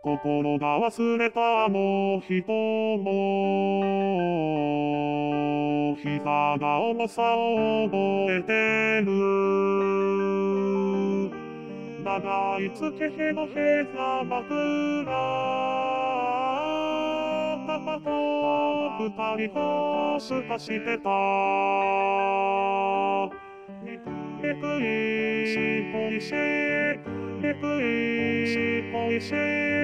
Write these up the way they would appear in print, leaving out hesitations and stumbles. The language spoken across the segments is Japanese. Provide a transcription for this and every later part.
心が忘れたあの人も、膝が重さを覚えてる。長い月日の膝枕、パパと二人とすかしてた。恋し恋し恋し恋し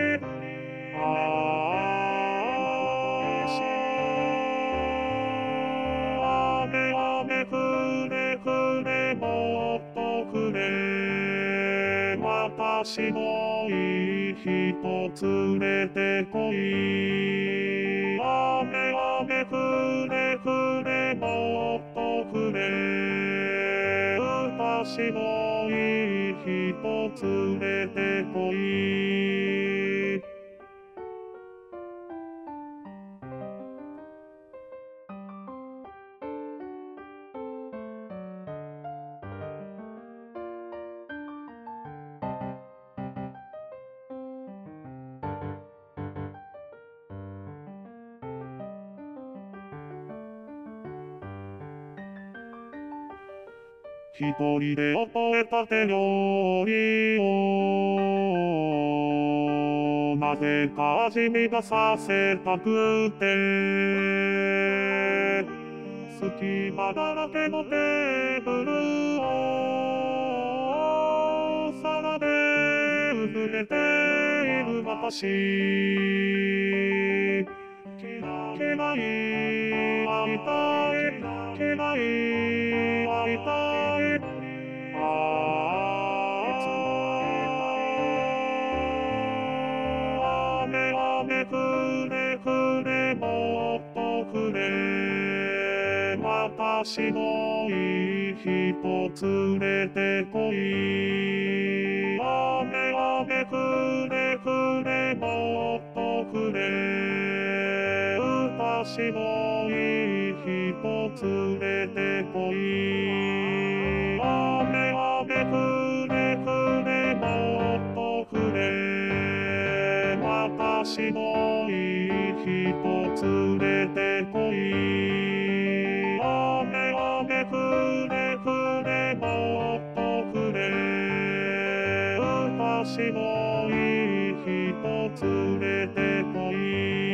雨雨降れ降れもっと降れ私もいい人連れてこい雨雨降れ降れもっと降れ私もいい人連れてこい一人で覚えた手料理をなぜか味見がさせたくて隙間だらけのテーブルを皿でうずめている私けない会いたいけない会いたい雨雨降れ降れもっと降れ私もいい人連れてこい雨雨降れ降れもっと降れ私もいい人連れてこい雨雨降れ降れもっと降れ私もいい人連れてこい雨雨降れ降れもっと降れ私もいい人連れてこい